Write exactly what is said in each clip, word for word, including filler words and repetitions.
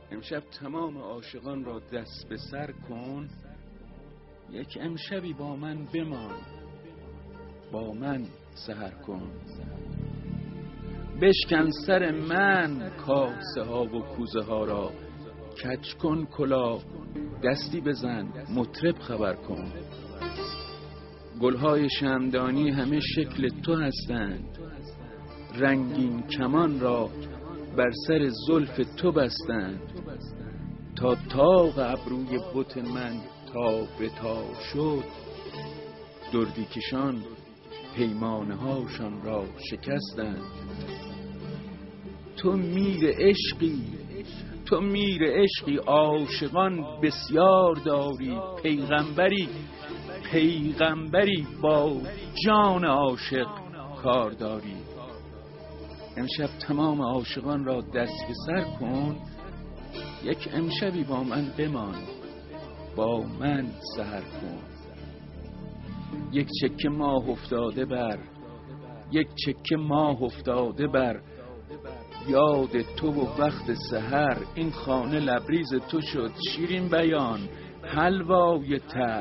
امشب تمام عاشقان را دست به سر کن، یک امشبی با من بمان، با من سحر کن. بشکن سر من کاسه ها و کوزه ها را، کج کن کلاه دستی بزن مطرب خبر کن. گلهای شمعدانی همه شکل تو هستند، رنگین کمان را بر سر زلف تو بستند. تا طاق ابروی بت من تا به تا شد، دردی کشان پیمانه هاشان را شکستند. تو میر عشقی، تو میر عشقی، عاشقان بسیار داری. پیغمبری، پیغمبری با جان عاشق کار داری. امشب تمام عاشقان را دست به سر کن، یک امشبی با من بمان، با من سحر کن. یک چکه ماه افتاده بر، یک چکه ماه افتاده بر یاد تو و وقت سحر. این خانه لبریز تو شد شیرین بیان حلوای تر.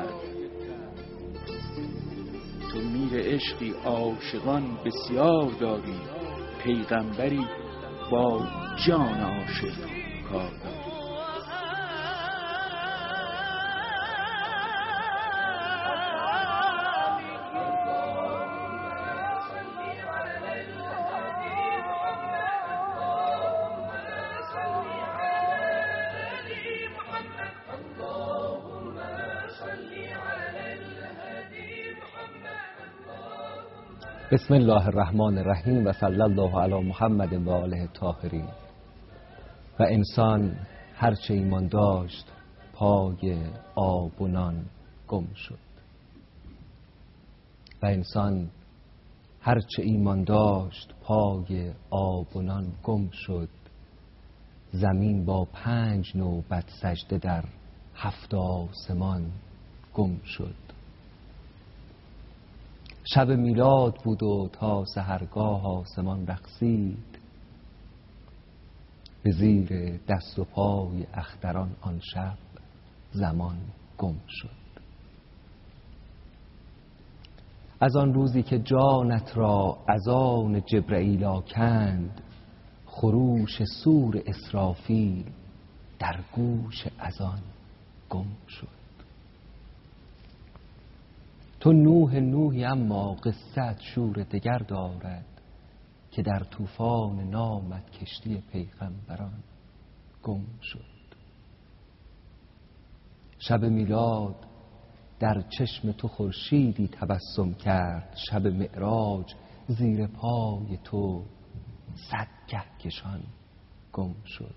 تو میر عشقی، عاشقان بسیار داری. پیغمبری با جان عاشق کار داری. بسم الله الرحمن الرحیم و صلی الله علی محمد و آله الطاهرین. و انسان هرچه ایمان داشت پای آب و نان گم شد. و انسان هرچه ایمان داشت پای آب و نان گم شد. زمین با پنج نوبت سجده در هفت آسمان گم شد. شب میلاد بود و تا سحرگاه آسمان رقصید. به زیر دست و پای اختران آن شب زمان گم شد. از آن روزی که جانت را از آن جبرئیل آکند، خروش سور اسرافیل در گوش اذان گم شد. تو نوح نوحی اما قصت شور دگر دارد، که در طوفان نامت کشتی پیغمبران گم شد. شب میلاد در چشم تو خورشیدی تبسم کرد. شب معراج زیر پای تو صد کهکشان گم شد.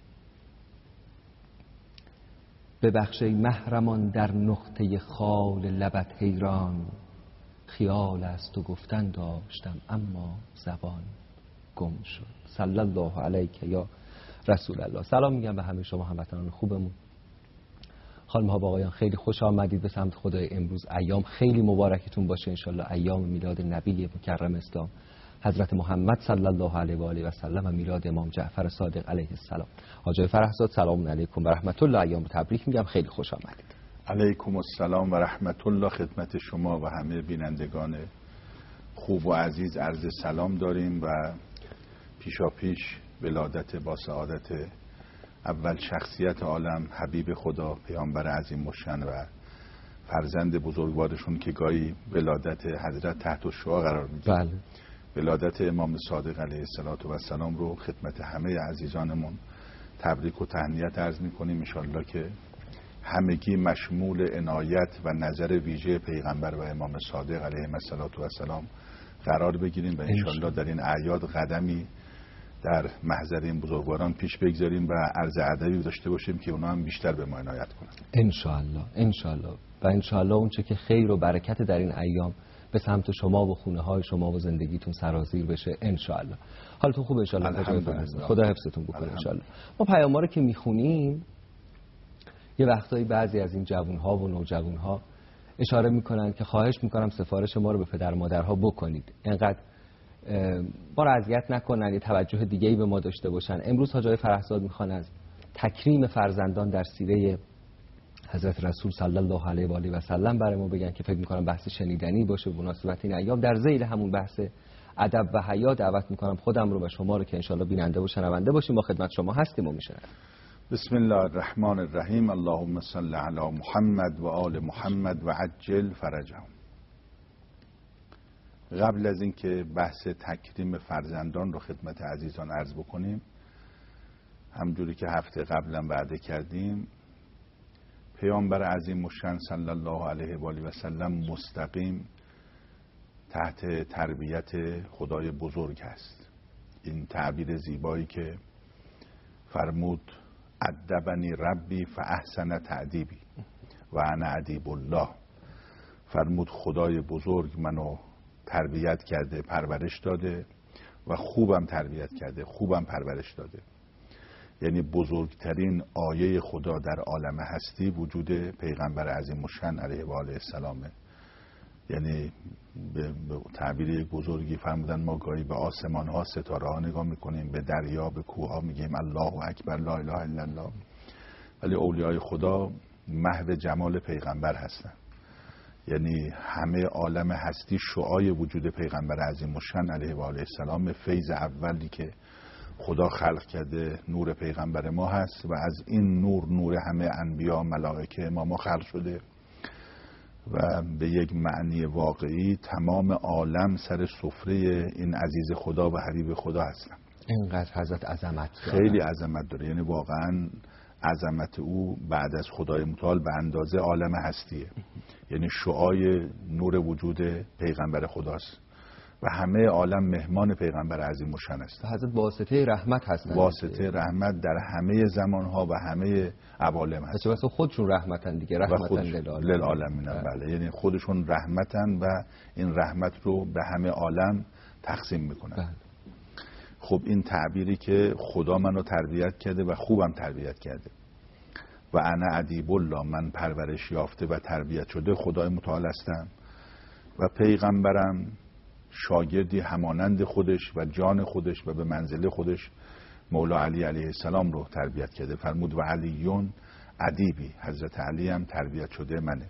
ببخش ای محرمان در نقطه خال لبت حیران، خیال از تو گفتن داشتم اما زبان گم شد. صلی الله علیک یا رسول الله. سلام میگم به همه شما هموطنان خوبمون. خانم ها و آقایان خیلی خوش آمدید به سمت خدای. امروز ایام خیلی مبارکتون باشه انشالله. ایام میلاد نبی مکرم اسلام حضرت محمد صلی الله علیه و آله و سلم و میلاد امام جعفر صادق علیه السلام. حاجی فرحزاد سلام علیکم و رحمت الله. ایام تبریک میگم، خیلی خوش آمدید. علیکم السلام و رحمت الله. خدمت شما و همه بینندگان خوب و عزیز عرض سلام داریم و پیشا پیش ولادت با سعادت اول شخصیت عالم حبیب خدا پیامبر عظیم الشأن و فرزند بزرگوارشون که گاهی ولادت حضرت تحت الشعاع قرار میگیره. بله. ولادت امام صادق علیه السلام رو خدمت همه عزیزانمون تبریک و تهنیت عرض میکنیم. انشالله که همگی مشمول عنایت و نظر ویژه پیغمبر و امام صادق علیه السلام قرار بگیریم و انشالله در این اعیاد قدمی در محضر این بزرگواران پیش بگذاریم و عرض ادبی داشته باشیم که اونا هم بیشتر به ما عنایت کنند انشالله. انشالله و انشالله اون چه که خیر و برکت در این ایام به سمت شما و خونه های شما و زندگیتون سرازیر بشه انشالله. حالتون خوبه انشالله. خدا حفظتون بکنه انشالله. ما پیام ها رو که میخونیم یه وقتایی بعضی از این جوون ها و نوجوان ها اشاره میکنن که خواهش میکنم سفارش ما رو به پدر مادرها بکنید، اینقدر ما رو اذیت نکنن، یه توجه دیگه‌ای به ما داشته باشن. امروز حاجی فرحزاد میخوان از تکریم فرزندان در سیره حضرت رسول صلی الله علیه و آله و سلم برای ما بگن که فکر می‌کنم بحث شنیدنی باشه به مناسبت این ایام. در ذیل همون بحث ادب و حیا دعوت می‌کنم خودم رو و شما رو که انشالله بیننده و شنونده باشیم. ما خدمت شما هستیم و میشنویم. بسم الله الرحمن الرحیم. اللهم صل علی محمد و آل محمد و عجل فرجهم. قبل از اینکه بحث تکریم فرزندان رو خدمت عزیزان عرض بکنیم، همجوری که هفته قبلا وعده کردیم، پیامبر عظیم الشأن صلی الله علیه و آله و سلم مستقیم تحت تربیت خدای بزرگ است. این تعبیر زیبایی که فرمود ادبنی ربی فاحسن تأدیبی و انا ادیب الله، فرمود خدای بزرگ منو تربیت کرده، پرورش داده و خوبم تربیت کرده، خوبم پرورش داده. یعنی بزرگترین آیه خدا در عالم هستی وجود پیغمبر عظیم الشأن علیه و آله السلامه. یعنی به تعبیر یک بزرگی فرمودن ما گاهی به آسمان ها ستاره ها نگاه میکنیم، به دریا، به کوه ها میگیم الله اکبر لا اله الا الله، ولی اولیای خدا محو جمال پیغمبر هستن. یعنی همه عالم هستی شعاع وجود پیغمبر عظیم الشأن علیه و آله السلام، فیض اولی که خدا خلق کرده نور پیغمبر ما هست و از این نور نور همه انبیا ملائکه اماما خلق شده و به یک معنی واقعی تمام عالم سر سفره این عزیز خدا و حبیب خدا هستن. اینقدر حضرت عظمت داره. خیلی عظمت داره. یعنی واقعا عظمت او بعد از خدای متعال به اندازه عالم هستیه. یعنی شعاع نور وجود پیغمبر خداست و همه عالم مهمان پیغمبر عظیم الشأن است. حضرت واسطه رحمت هستند. واسطه رحمت در همه زمانها و همه عوالم هست. واسه خودشون رحمتن دیگه، رحمتن للعالمین. بله، یعنی خودشون رحمتن و این رحمت رو به همه عالم تقسیم میکنن. بله. خب این تعبیری که خدا منو تربیت کرده و خوبم تربیت کرده و انا ادیب الله، من پرورش یافته و تربیت شده خدای متعال هستم و پیغمبرم شاگردی همانند خودش و جان خودش و به منزله خودش مولا علی علیه السلام رو تربیت کرده. فرمود و علیون ادیبی، حضرت علی هم تربیت شده منه.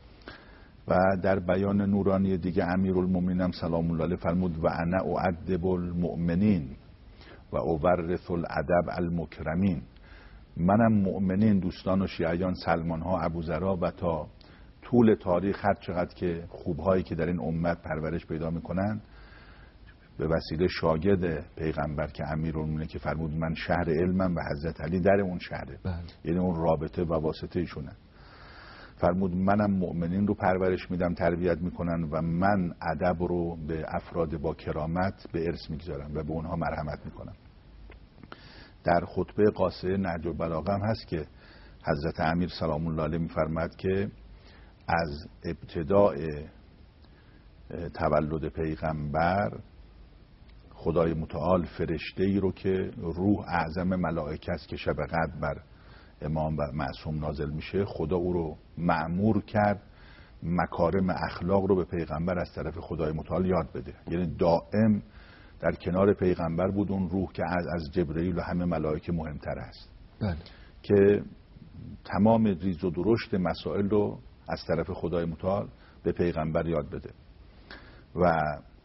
و در بیان نورانی دیگه امیرالمومنین سلام الله علیه فرمود و انا اؤدب المؤمنین و اورث الادب المکرمین، منم مؤمنین دوستان و شیعیان، سلمان ها، ابوذرها و تا طول تاریخ هر چقدر که خوبهایی که در این امت پرورش پیدا میکنن به وسیله شاگرد پیغمبر که امیرالمومنین که فرمود من شهر علمم و حضرت علی در اون شهره. بله. یعنی اون رابطه و واسطه ایشونه. فرمود منم مؤمنین رو پرورش میدم، تربیت میکنن و من ادب رو به افراد با کرامت به ارث میگذارم و به اونها مرحمت میکنم. در خطبه قاصده نهج البلاغه هم هست که حضرت امیر سلام الله علیه میفرماد که از ابتداء تولد پیغمبر خدای متعال فرشته ای رو که روح اعظم ملائکه است که شب قدر بر امام و معصوم نازل میشه، خدا او رو مأمور کرد مکارم اخلاق رو به پیغمبر از طرف خدای متعال یاد بده. یعنی دائم در کنار پیغمبر بود اون روح که از از جبرئیل و همه ملائکه مهمتر است. بله. که تمام ریز و درشت مسائل رو از طرف خدای متعال به پیغمبر یاد بده. و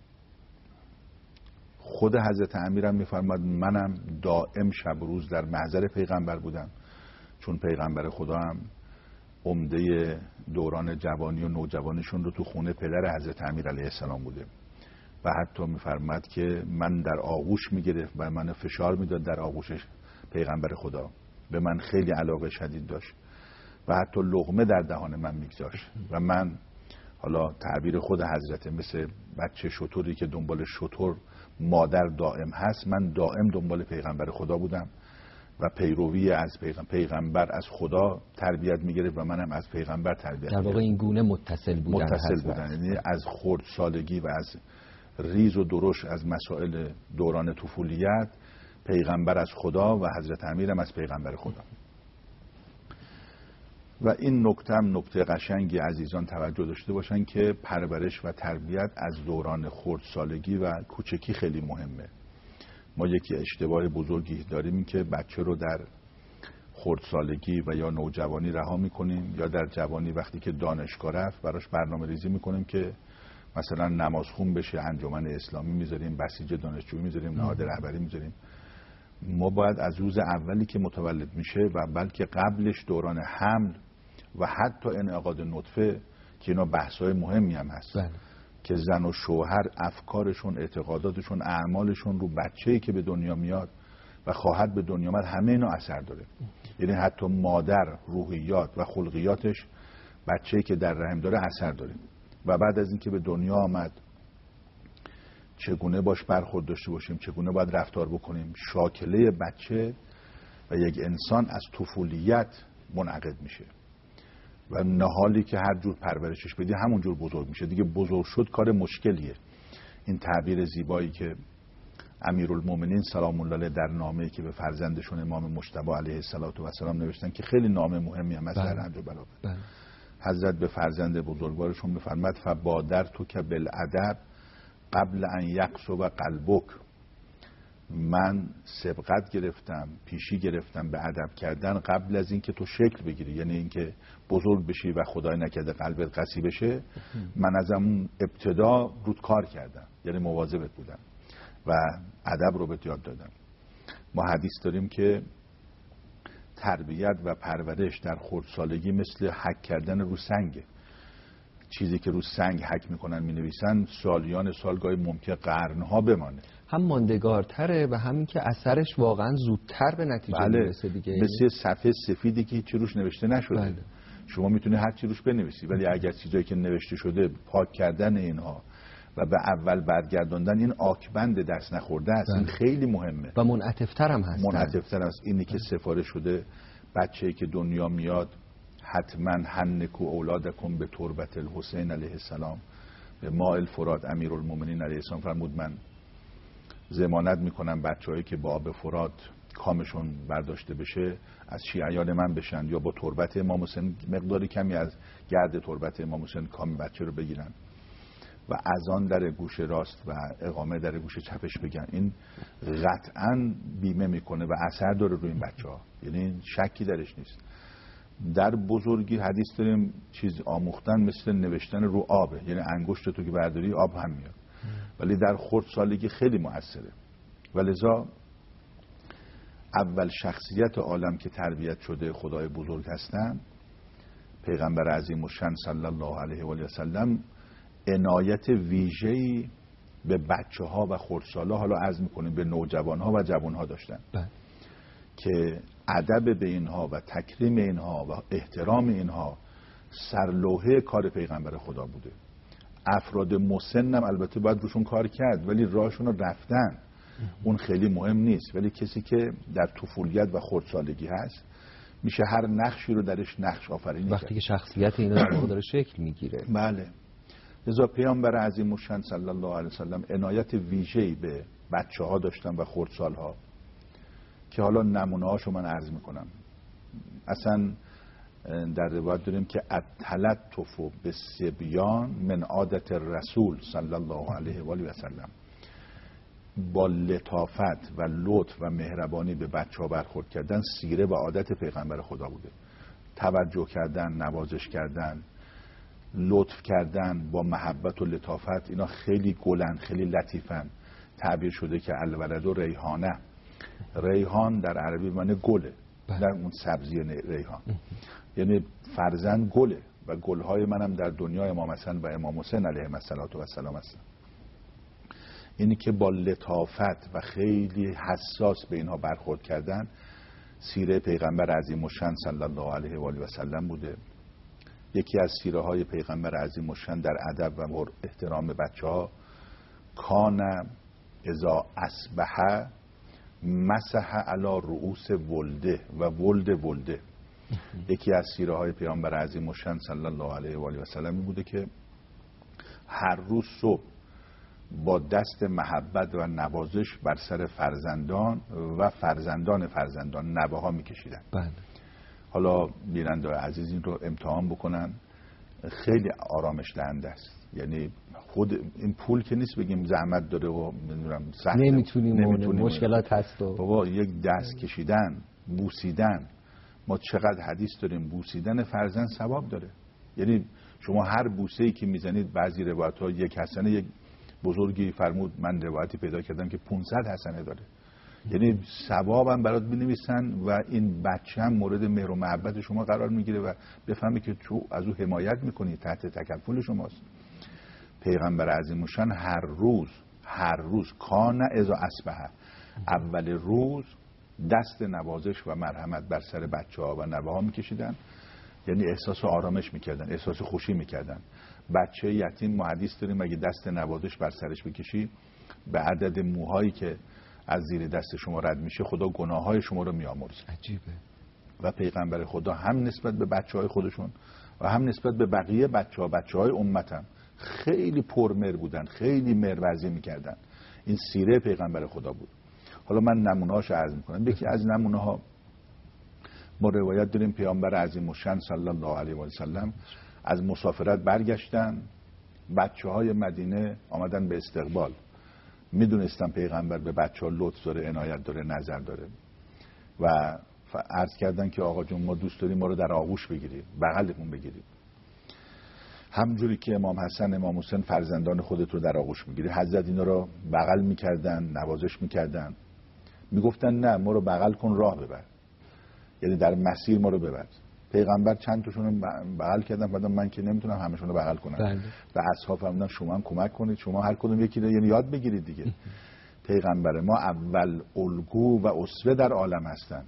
خود حضرت امیرم میفرماد منم دائم شب روز در محضر پیغمبر بودم، چون پیغمبر خدا هم عمده دوران جوانی و نوجوانیشون رو تو خونه پدر حضرت امیر علیه السلام بوده و حتی میفرماد که من در آغوش میگرفت و من فشار میداد در آغوشش پیغمبر خدا، به من خیلی علاقه شدید داشت و حتی لقمه در دهان من میگذاشت و من، حالا تعبیر خود حضرت، مثل بچه شتری که دنبال شتر مادر دائم هست، من دائم دنبال پیغمبر خدا بودم و پیروی از پیغمبر از خدا تربیت میگرفت و منم از پیغمبر تربیت در واقع این گونه متصل بودن متصل بودن یعنی از خردسالگی و از ریز و درشت از مسائل دوران طفولیت پیغمبر از خدا و حضرت امیرم از پیغمبر خدا. و این نکته هم نکته قشنگی عزیزان توجه داشته باشن که پرورش و تربیت از دوران خردسالگی و کوچکی خیلی مهمه. ما یکی اشتباه بزرگی داریم که بچه رو در خردسالگی و یا نوجوانی رها میکنیم، یا در جوانی وقتی که دانشگاه رفت براش برنامه ریزی میکنیم که مثلا نمازخون بشه، انجمن اسلامی میذاریم، بسیج دانشجویی میذاریم، نهاد رهبری میذاریم. ما باید از روز اولی که متولد میشه و بلکه قبلش دوران حمل و حتی انعقاد نطفه که اینا بحث‌های مهمی هم هست بله. که زن و شوهر افکارشون، اعتقاداتشون، اعمالشون رو بچه‌ای که به دنیا میاد و خواهد به دنیا آمد همه اینا اثر داره. یعنی حتی مادر روحیات و خلقیاتش بچه‌ای که در رحم داره اثر داره و بعد از اینکه به دنیا آمد چگونه باش برخورد داشته باشیم، چگونه باید رفتار بکنیم. شاکله بچه و یک انسان از طفولیت منعقد میشه و نهالی که هر جور پرورشش بدی همون جور بزرگ میشه. دیگه بزرگ شد کار مشکلیه. این تعبیر زیبایی که امیرالمومنین سلام الله علیه در نامه‌ای که به فرزندشون امام مجتبی علیه السلام نوشتن که خیلی نامه مهمی هم است در نهج البلاغه، حضرت به فرزند بزرگوارشون بفرماد فبادر تو که بالادب قبل ان یقصب قلبک، من سبقت گرفتم، پیشی گرفتم به ادب کردن قبل از اینکه تو شکل بگیری، یعنی اینکه بزرگ بشی و خدای نکرده قلبت قسی بشه. من از اون ابتدا رود کار کردم، یعنی مواظبت بودم و ادب رو بهت یاد دادم. ما حدیث داریم که تربیت و پرورش در خردسالگی مثل حک کردن رو سنگه. چیزی که رو سنگ حک میکنن مینویسن سالیان سال گاهی ممکن قرنها بمانه، هم ماندگارتره و همین که اثرش واقعا زودتر به نتیجه بله. میرسه دیگه. مثل صفحه سفیدی که هیچی روش نوشته نشده بله. شما میتونی هر چی روش بنویسی، ولی اگر چیزایی که نوشته شده پاک کردن اینها و به اول برگرداندن این آکبند دست نخورده است بله. این خیلی مهمه و منعطف‌تر هم هست. منعطف‌تر است. اینی که سفارش شده بچه‌ای که دنیا میاد حتما هنکو اولادکم به تربت الحسین علیه السلام به ماء الفرات. امیرالمومنین علیه السلام فرمود من ضمانت میکنم بچه‌هایی که با آب فرات کامشون برداشته بشه از شیعیان من بشن، یا با تربت امام حسین مقداری کمی از گرد تربت امام حسین کام بچه رو بگیرن و اذان در گوش راست و اقامه در گوش چپش بگن. این قطعا بیمه میکنه و اثر داره روی این بچه‌ها، یعنی شکی درش نیست. در بزرگی حدیث داریم چیز آموختن مثل نوشتن رو آبه، یعنی انگشت تو که برداری آب هم میاد، ولی در خردسالگی خیلی مؤثره. ولذا اول شخصیت عالم که تربیت شده خدای بزرگ هستن پیغمبر عظیم الشأن صلی الله علیه و آله و سلم عنایت ویژه‌ای به بچه‌ها و خردسالا، حالا عرض می‌کنیم به نوجوان‌ها و جوان‌ها داشتن بله. که ادب به اینها و تکریم اینها و احترام اینها سرلوحه کار پیغمبر خدا بوده. افراد مسن هم البته باید روشون کار کرد ولی راهشون رو رفتن، اون خیلی مهم نیست. ولی کسی که در طفولیت و خردسالگی هست میشه هر نقشی رو درش نقش آفرینی وقتی که شخصیت اینا در واقع داره شکل میگیره. بله. لذا پیامبر عظیم الشأن صلی الله علیه و سلم عنایت ویژه‌ای به بچه‌ها داشتن و خردسال‌ها که حالا نمونه‌هاشو من عرض میکنم. اصلا در روایت داریم که التلطف بالصبیان من عادت رسول صلی الله علیه و آله و سلم، با لطافت و لطف و مهربانی به بچه‌ها برخورد کردن سیره و عادت پیغمبر خدا بوده. توجه کردن، نوازش کردن، لطف کردن با محبت و لطافت، اینا خیلی گلن، خیلی لطیفن. تعبیر شده که الولد و ریحانه، ریحان در عربی معنی گله، در اون سبزی ریحان یعنی فرزند گله و گلهای منم در دنیا امام حسن و امام حسین علیهم السلام هستن. اینی که با لطافت و خیلی حساس به اینها برخورد کردن سیره پیغمبر عظیم الشأن صلی الله علیه و آله و سلم بوده. یکی از سیره های پیغمبر عظیم الشأن در ادب و احترام بچه‌ها کان اذا اصبح مسح علی رؤوس ولده و ولد ولده. یکی از سیره های پیامبر عظیم الشأن صلی الله علیه و آله و سلم بوده که هر روز صبح با دست محبت و نوازش بر سر فرزندان و فرزندان فرزندان نوه ها میکشیدن. بله. حالا بیننده عزیز این رو امتحان بکنن، خیلی آرامش دهنده است. یعنی خود این پول که نیست بگیم زحمت داره و نمیدونم نمیتونیم, نمیتونیم مشکلات هست و بابا یک دست کشیدن، بوسیدن ما چقدر حدیث داریم بوسیدن فرزند ثواب داره. یعنی شما هر بوسه‌ای که میزنید، بعضی روایت‌ها یک حسنه، یک بزرگی فرمود من روایتی پیدا کردم که پانصد حسنه داره. یعنی ثواب هم برات می‌نویسن و این بچه هم مورد مهر و محبت شما قرار میگیره و بفهمی که تو از او حمایت میکنی، تحت تکفل شماست. پیغمبر عظیم الشان هر روز هر روز کان اذا اصبح، اول روز دست نوازش و مرحمت بر سر بچه‌ها و نوه‌ها میکشیدن. یعنی احساس آرامش میکردن، احساس خوشی میکردن. بچه یتیم ما حدیث داریم اگه دست نوازش بر سرش بکشی، به عدد موهایی که از زیر دست شما رد میشه خدا گناههای شما رو میامرزه. عجیبه. و پیغمبر خدا هم نسبت به بچه‌های خودشون و هم نسبت به بقیه بچه‌ها، بچه‌های امتم خیلی پرمهر بودن، خیلی مهرورزی میکردن. این سیره پیغمبر خدا بود. حالا من نمونه‌هاش عرض میکنم. یکی از نمونه‌ها ما روایت داریم پیامبر عظیم الشان صلی الله علیه و سلم از مسافرت برگشتن، بچه‌های مدینه آمدن به استقبال. میدونستم پیغمبر به بچه‌ها لطف داره، عنایت داره، نظر داره و عرض کردن که آقا جون ما دوست داریم ما رو در آغوش بگیریم، بغلمون بگیریم. همجوری که امام حسن امام حسین فرزندان خودت رو در آغوش میگیری. حضرت اینا رو بغل میکردن، نوازش میکردن، میگفتن نه ما رو بغل کن راه ببر، یعنی در مسیر ما رو ببر. پیغمبر چند تاشون بغل کردن، بعد من که نمیتونم همشون رو بغل کنم. بله. و اصحاب فرمودن شما هم کمک کنید، شما هر کدوم یکی رو یعنی یاد بگیرید دیگه. پیغمبر ما اول الگو و اسوه در عالم هستن.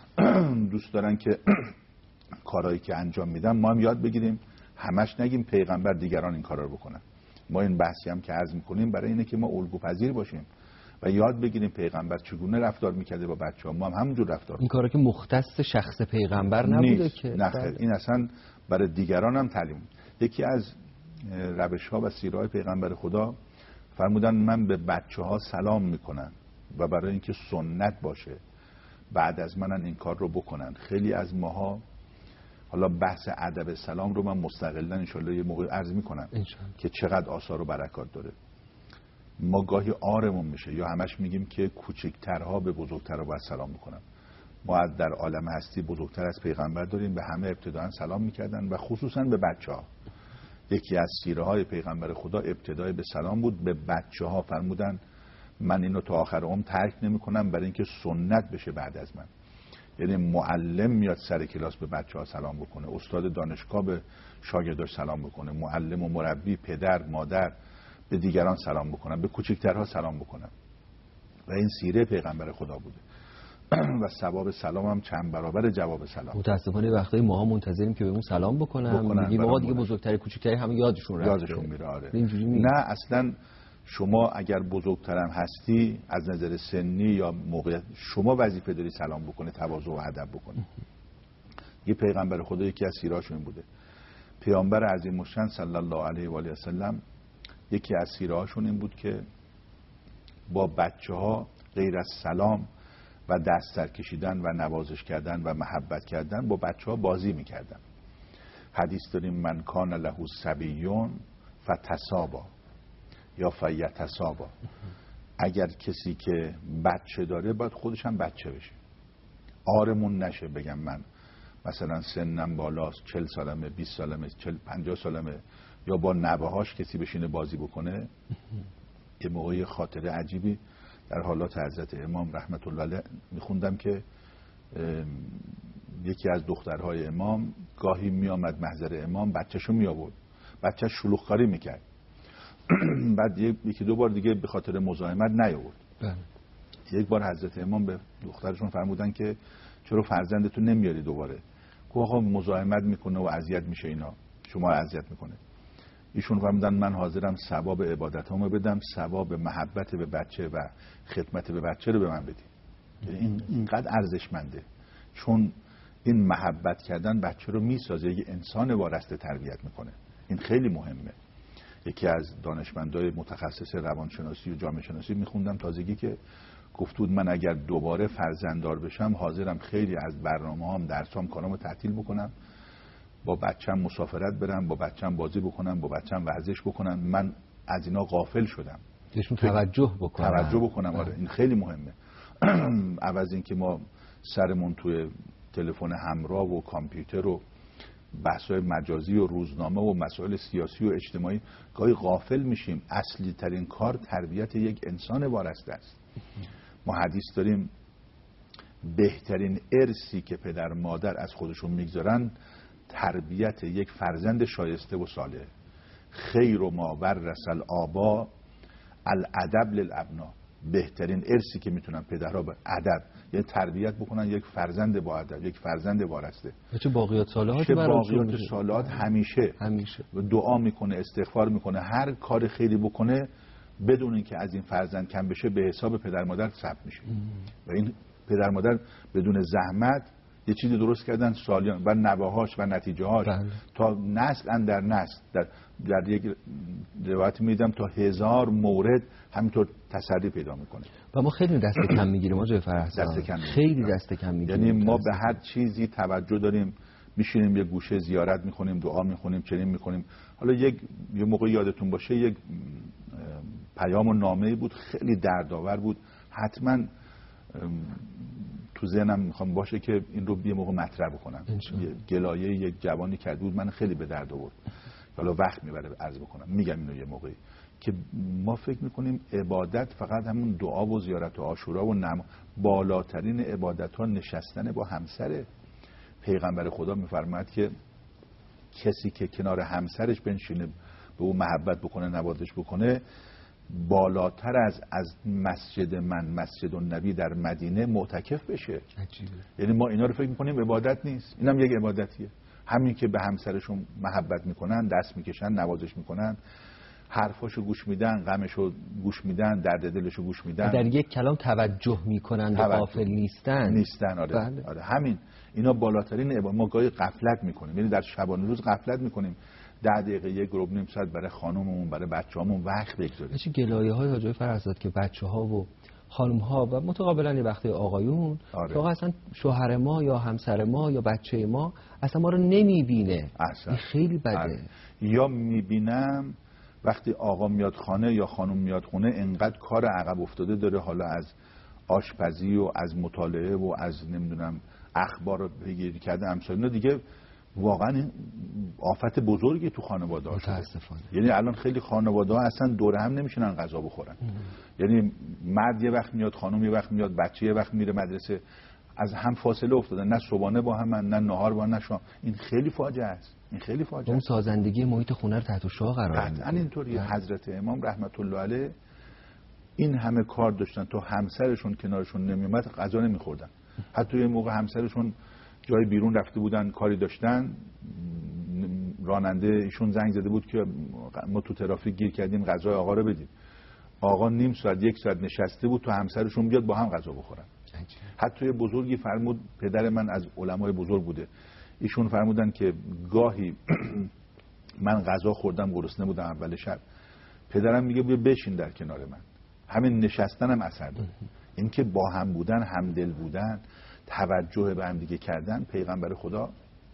دوست دارن که کارهایی که انجام میدن ما هم یاد بگیریم، همش نگیم پیغمبر دیگران این کارا رو بکنن. ما این بحثی هم که عرض میکنیم برای اینه که ما الگو پذیر باشیم و یاد بگیریم پیغمبر چگونه رفتار میکرده با بچه‌ها، ما هم همونجور رفتار. این کارا که مختص شخص پیغمبر نبوده که نه، این اصلا برای دیگران هم تعلیم. یکی از روش‌ها و سیره‌های پیغمبر خدا فرمودن من به بچه‌ها سلام میکنم و برای اینکه سنت باشه بعد از منن این کار رو بکنن. خیلی از ماها، حالا بحث ادب سلام رو من مستقلاً انشالله یه موقع عرض میکنم که چقدر آثار و برکات داره. ما گاهی آرمون میشه یا همش میگیم که کوچکترها به بزرگترها باید سلام بکنن. ما از در عالم هستی بزرگتر از پیغمبر داریم، به همه ابتداً سلام میکردن و خصوصاً به بچه‌ها. یکی از سیره های پیغمبر خدا ابتدای به سلام بود. به بچه‌ها فرمودن من اینو تا آخر عمر ترک نمیکنم برای اینکه سنت بشه بعد از من. یعنی معلم میاد سر کلاس به بچه‌ها سلام بکنه، استاد دانشگاه به شاگرداش سلام بکنه، معلم و مربی، پدر، مادر به دیگران سلام بکنن، به کوچکترها سلام بکنن. و این سیره پیغمبر خدا بوده. و ثواب سلام هم چند برابر جواب سلام. متاسفانه وقتی ماها منتظریم که بهمون سلام بکنن، میگیم آقا دیگه بزرگتری کوچکتری همه یادشون رفته. یادشون میره. آره. نه اصلا شما اگر بزرگترم هستی از نظر سنی یا موقعیت، شما وظیفه داری سلام بکنه، تواضع و ادب بکنه. یه پیغمبر خدا یکی از سیره‌هاش این بوده. پیامبر عظیم الشان صلی الله علیه و آله و سلم یکی از سیره‌هاشون این بود که با بچه‌ها غیر از سلام و دست سر کشیدن و نوازش کردن و محبت کردن با بچه‌ها بازی می‌کردن. حدیث داریم من کان له صبیون فتصابا یا فیتصابا. اگر کسی که بچه داره باید خودش هم بچه بشه، آرمون نشه بگم من مثلا سنم بالاست، چل سالمه، بیست سالمه، چل پنجاه سالمه، یا با نوه‌هاش کسی بشینه بازی بکنه. یه موقعی خاطره عجیبی در حالات حضرت امام رحمت الله علیه میخوندم که یکی از دخترهای امام گاهی میامد محضر امام، بچه‌شو میآورد، بچه‌ش شلوغکاری میکرد. بعد یکی دو بار دیگه به خاطر مزاحمت نیاورد. یک بار حضرت امام به دخترشون فرمودن که چرا فرزندتون نمیاری دوباره؟ گفت آقا مزاحمت میکنه و اذیت میشه، اینا شما رو اذیت میکنه. ایشون فرمودن من حاضرم ثواب عبادتامو بدم، ثواب محبت به بچه و خدمت به بچه رو به من بدید. این اینقدر ارزشمنده، چون این محبت کردن بچه رو میسازه، یه انسان وارسته تربیت میکنه. این خیلی مهمه. یکی از دانشمندای متخصص روانشناسی و جامعه شناسی میخوندم تازگی که گفت بود من اگر دوباره فرزنددار بشم حاضرم خیلی از برنامه‌هام، درسام، کارامو تعطیل بکنم، با بچه‌م مسافرت برم، با بچه‌م بازی بکنم، با بچه‌م ورزش بکنم. من از اینا غافل شدم. بهشون توجه بکنم. توجه بکنم. آره این خیلی مهمه. عوض این که ما سرمون توی تلفن همراه و کامپیوتر و بحث‌های مجازی و روزنامه و مسائل سیاسی و اجتماعی گاهی غافل میشیم. اصلی ترین کار تربیت یک انسان وارسته است. ما حدیث داریم بهترین ارثی که پدر مادر از خودشون میگذارن تربیت یک فرزند شایسته و صالح. خیر و ما ورث الآبا الادب للابنا. بهترین ارثی که میتونن پدرها به ادب، یعنی تربیت بکنن یک فرزند با ادب، یک فرزند وارسته. چه باقیات صالحات چه باقیات صالحات همیشه همیشه دعا میکنه، استغفار میکنه، هر کار خیری بکنه بدون اینکه از این فرزند کم بشه به حساب پدر مادر ثبت میشه. و این پدر مادر بدون زحمت یه چیزی درست کردن سالیان و نواهاش و نتیجه هاش تا نسل اندر نسل. در, در یک روایت میدم تا هزار مورد همینطور تسری پیدا میکنه. و ما خیلی دست کم میگیریم آقای فرهزاد، دست کم خیلی دست کم میگیریم. یعنی ما به هر چیزی توجه داریم، میشینیم یه گوشه زیارت میکنیم، دعا میکنیم، چنین میکنیم. حالا یک یه موقع یادتون باشه یک پیام و نامه‌ای بود خیلی دردآور بود، حتما تو ذهنم میخوام باشه که این رو یه موقع مطرح بکنم. گلایه یک جوانی کرد بود من خیلی به درد آورد. حالا وقت میبره عرض بکنم، میگم اینو یه موقعی که ما فکر میکنیم عبادت فقط همون دعا و زیارت و عاشورا و نماز. بالاترین عبادت ها نشستن با همسره. پیغمبر خدا میفرماید که کسی که کنار همسرش بنشینه به او محبت بکنه، نوازش بکنه، بالاتر از از مسجد من مسجد النبی در مدینه معتکف بشه. عجیبه. یعنی ما اینا رو فکر میکنیم عبادت نیست، اینم یک عبادتیه. همین که به همسرشون محبت میکنن، دست میکشن، نوازش میکنن، حرفاشو گوش میدن، غمشو گوش میدن، درد دلشو گوش میدن، در یک کلام توجه میکنن و غافل نیستن نیستن آره. بله. آره همین اینا بالاترین عبادت. ما گاهی غفلت میکنیم، یعنی در شبانه روز غفلت میکنیم، ده دقیقه یک گروب نیم ساعت برای خانممون برای بچه‌هامون وقت بگذاریم. چه گلایه‌های حاجی فرهزاد که بچه‌ها و خانم‌ها و متقابلا یه وقتی آقایون آره. که آقا اصلا شوهر ما یا همسر ما یا بچه ما اصلا ما رو نمیبینه. اصلا. این خیلی بده. آره. یا میبینم وقتی آقا میاد خانه یا خانم میاد خونه انقدر کار عقب افتاده داره، حالا از آشپزی و از مطالعه و از نمیدونم اخبار رو بگیری کرده امثال اینا، دیگه واقعا آفت بزرگی تو خانواده ها شده. یعنی الان خیلی خانواده ها اصلا دور هم نمیشنن غذا بخورن. یعنی مرد یه وقت میاد، خانم یه وقت میاد، بچه یه وقت میره مدرسه، از هم فاصله افتادن، نه صبحانه با هم، نه نهار با هم، نه شام. این خیلی فاجعه است. این خیلی فاجعه. اون سازندگی محیط خونه رو تحت شعاع قرار میده. قطعاً اینطوریه. حضرت امام رحمت الله علیه این همه کار داشتن تا همسرشون کنارشون نمیومد غذا نمیخوردن. حتی یه موقع همسرشون جای بیرون رفته بودن کاری داشتن، راننده ایشون زنگ زده بود که ما تو ترافیک گیر کردیم غذای آقا رو بدیم. آقا نیم ساعت یک ساعت نشسته بود تا همسرشون بیاد با هم غذا بخورن. حتی یه بزرگی فرمود، پدر من از علمای بزرگ بوده، ایشون فرمودن که گاهی من غذا خوردم گرسنه بودم اول شب، پدرم میگه بیا بشین در کنار من. همین نشستنم اثر داره. این که با هم بودن، همدل بودن، توجه به هم دیگه کردن. پیغمبر خدا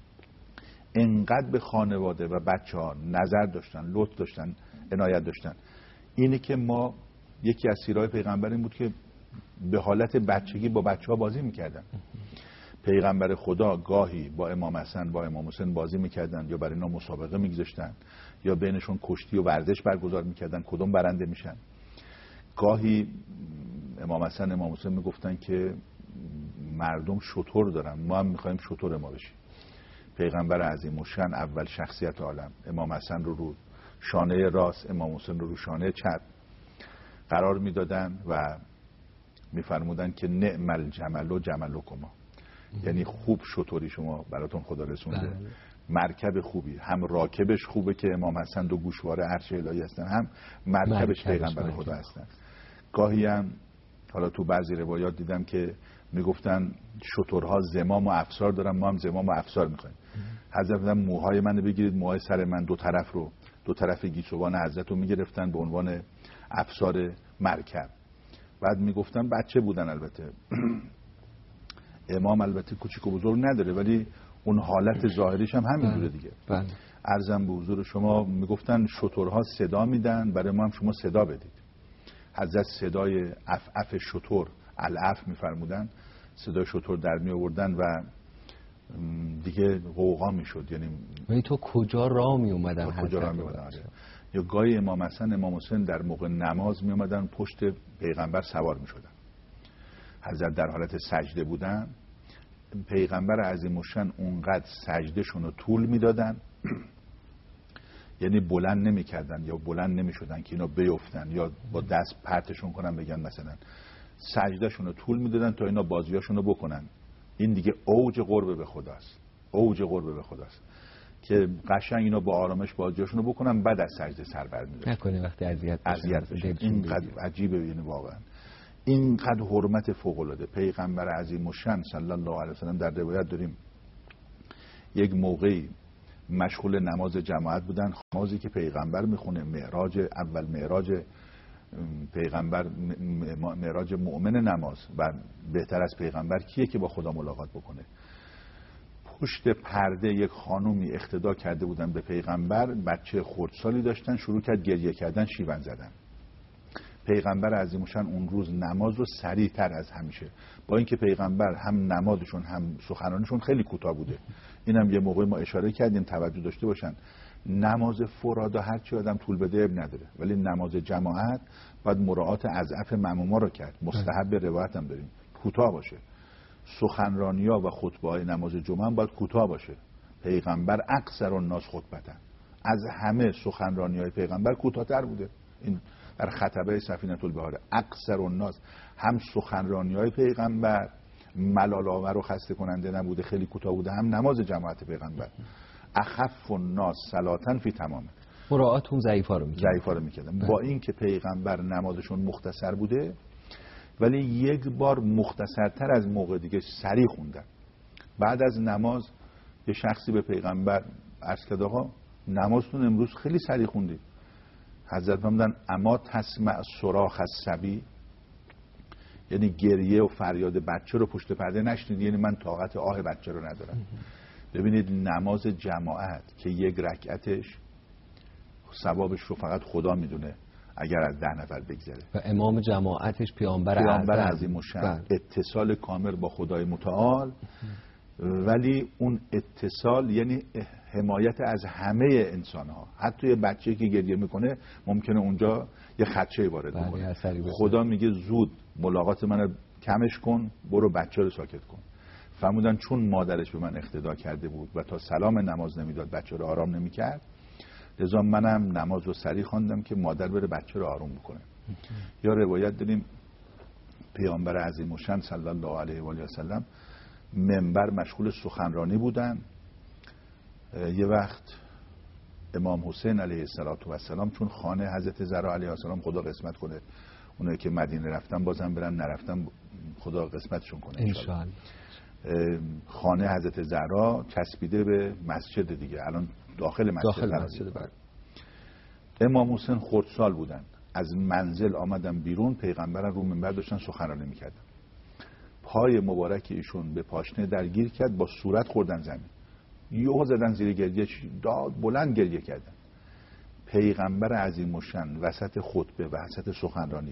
انقدر به خانواده و بچه ها نظر داشتن، لطف داشتن، عنایت داشتن. اینه که ما یکی از سیرهای پیغمبر این بود که به حالت بچگی با بچه ها بازی میکردن. پیغمبر خدا گاهی با امام حسن با امام حسین بازی میکردن، یا برای اینا مسابقه میگذاشتن، یا بینشون کشتی و ورزش برگزار میکردن کدوم برنده میشن. گاهی امام حسن امام حسین میگفتن که مردم شتر دارن، ما هم میخوایم شتر ما بشیم. پیغمبر عظیم الشأن اول شخصیت عالم امام حسن رو رو شانه راست، امام حسین رو رو شانه چپ قرار میدادن و میفرمودن که نعم الجمل و جملکما، یعنی خوب شتری شما براتون خدا رسونده، مرکب خوبی، هم راکبش خوبه که امام حسن دو گوشواره عرش الهی هستن، هم مرکبش پیغمبر خدا هستن. گاهی هم حالا تو بعضی روایات دیدم که میگفتن شترها زمام و افسار دارن، ما هم زمام و افسار میخوایم. حضرت فرمودن موهای منو بگیرید، موهای سر من دو طرف رو دو طرف گیسوان حضرت رو میگرفتن به عنوان افسار مرکب. بعد میگفتن بچه بودن البته امام البته کوچیک و بزرگ نداره، ولی اون حالت ظاهریش هم همینجوره دیگه. بله. عرضم به حضور شما میگفتن شترها صدا میدن، برای ما هم شما صدا بدید. حضرت صدای اف اف شتر الاف میفرمودن، صدای شتر در می آوردن و دیگه قوقا میشد. یعنی ولی تو کجا راه می اومدن کجا راه می اومدن یا گاهی امام حسن امام حسین در موقع نماز می اومدن پشت پیغمبر سوار می شدن. حضرت در حالت سجده بودن، پیغمبر عظیم الشأن اونقدر سجدهشون رو طول میدادن یعنی بلند نمی کردن یا بلند نمی شدن که اینا بیفتن یا با دست پرتشون کنن بگن مثلا، سجدهشون رو طول میدادن تا اینا بازیاشون رو بکنن. این دیگه اوج قرب به خداست، اوج قرب به خداست که قشنگ اینا با آرامش بازیاشون رو بکنن بعد از سجده سر برمی‌دارن نکنه وقتی اذیت اذیت بشن. اینقدر عجیبه یعنی واقعا اینقدر حرمت فوق العاده. پیغمبر عظیم الشأن صلی الله علیه و سلم در روایت داریم یک موقعی مشغول نماز جماعت بودن، نمازی که پیغمبر میخونه، معراج اول، معراج پیغمبر، معراج مؤمن نماز و بهتر از پیغمبر کیه که با خدا ملاقات بکنه. پشت پرده یک خانومی اقتدا کرده بودن به پیغمبر، بچه خردسالی داشتن، شروع کرد گریه کردن، شیون زدن. پیغمبر عظیم الشأن اون روز نماز رو سریعتر از همیشه، با اینکه پیغمبر هم نمازشون هم سخنرانیشون خیلی کوتاه بوده، اینم یه موقع ما اشاره کردیم توجه داشته باشن، نماز فرادا هر چی آدم طول بده اب نداره، ولی نماز جماعت باید مراعات اضعف مأموما رو کرد. مستحب روایت هم داریم کوتاه باشه. سخنرانی‌ها و خطبه‌های نماز جمعه هم باید کوتاه باشه. پیغمبر اکثر الناس خطبتن، از همه سخنرانی‌های پیغمبر کوتاه‌تر بوده. این در خطبه سفینة البحار اکثر الناس، هم سخنرانی‌های پیغمبر ملال‌آور و خسته کننده نبوده، خیلی کوتاه بوده، هم نماز جماعت پیغمبر اخف الناس صلاتن فی تمام، مراعات اون ضعیفا رو می‌کردن ضعیفا رو می‌کردن. با این که پیغمبر نمازشون مختصر بوده ولی یک بار مختصرتر از موقع دیگه سریع خوندن. بعد از نماز یه شخصی به پیغمبر عرض کرد آقا نمازتون امروز خیلی سریع خوندید. حضرت فرمودن اما تسمع صراخ الصبی، یعنی گریه و فریاد بچه رو پشت پرده نشنیدی؟ یعنی من طاقت آه بچه رو ندارم. ببینید نماز جماعت که یک رکعتش ثوابش رو فقط خدا میدونه اگر از ده نفر بگذره، و امام جماعتش پیامبر پیامبر عظیم الشأن، اتصال کامل با خدای متعال. ولی اون اتصال یعنی حمایت از همه انسان ها، حتی یه بچه که گریه میکنه ممکنه اونجا یه خدشه وارد بکنه، خدا میگه زود ملاقات من کمش کن، برو بچه رو ساکت کن. فرمودن چون مادرش به من اقتدا کرده بود و تا سلام نماز نمیداد بچه رو آرام نمیکرد، لذا منم نماز رو سریع خواندم که مادر بره بچه رو آروم بکنه. یا روایت داریم پیامبر عظیم الشأن صلی الله علیه و آله و سلم منبر مشغول سخنرانی بودن. یه وقت امام حسین علیه السلام، چون خانه حضرت زهرا علیه السلام خدا قسمت کنه، اونایی که مدینه رفتن بازم برن، نرفتن خدا قسمتشون کنه انشاءالله. خانه حضرت زهرا چسبیده به مسجد دیگه، الان داخل مسجد, داخل مسجد بر. امام حسین خردسال بودن، از منزل آمدن بیرون، پیغمبرن رو منبر داشتن سخنرانی میکردن، پای مبارک ایشون به پاشنه درگیر کرد، با صورت خوردن زمین، یهو زدن زیر گریه، داد بلند گریه کردن. پیغمبر عظیم الشأن وسط خطبه و وسط سخنرانی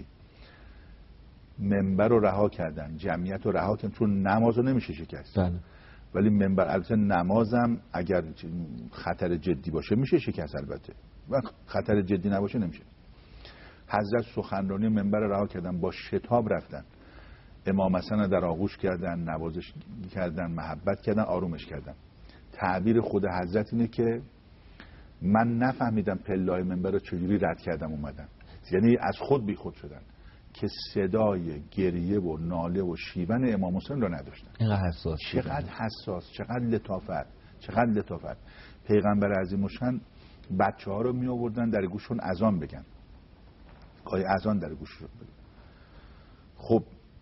منبر رو رها کردن، جمعیت رو رها کردن، چون نماز رو نمیشه شکست. بله. ولی منبر، البته نمازم اگر خطر جدی باشه میشه شکست البته، و خطر جدی نباشه نمیشه. حضرت سخنرانی منبر رو رها کردن، با شتاب رفتن، امام حسن در آغوش کردن، نوازش کردن، محبت کردن، آرومش کردن. تعبیر خود حضرت اینه که من نفهمیدم پله‌های منبر رو چجوری رد کردم اومدن، یعنی از خود بی خود شدن که صدای گریه و ناله و شیون امام حسین رو نداشتن. اینقدر حساس، چقدر حساس، چقدر لطافت، چقدر لطافت. پیغمبر عظیم الشأن بچه ها رو می آوردن در گوششون اذان بگن، گاهی اذان در گوششون بگن. خب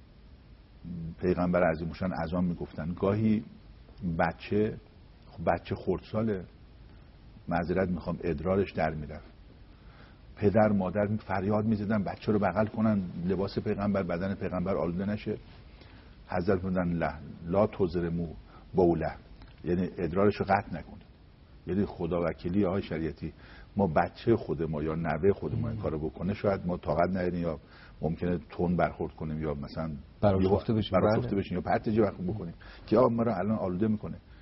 پیغمبر عظیم الشأن اذان میگفتن، گاهی بچه خب بچه خردساله، معذرت میخوام، ادرارش در میرفت، پدر مادر فریاد میزدن بچه رو بغل کنن، لباس پیغمبر، بدن پیغمبر آلوده نشه. حضرت فرمودن لا لا تزرمو بوله، یعنی ادرارش رو قطع نکنید. یعنی خدا وکیلی آقای شریعتی، ما بچه خود ما یا نوه خود ما این کارو بکنه شاید ما طاقت نداریم، یا ممکنه تون برخورد کنیم، یا مثلا براشفته بشیم براشفته بشیم یا پرتجی وقت بکنیم که آقا ما رو الان آلوده میکنه.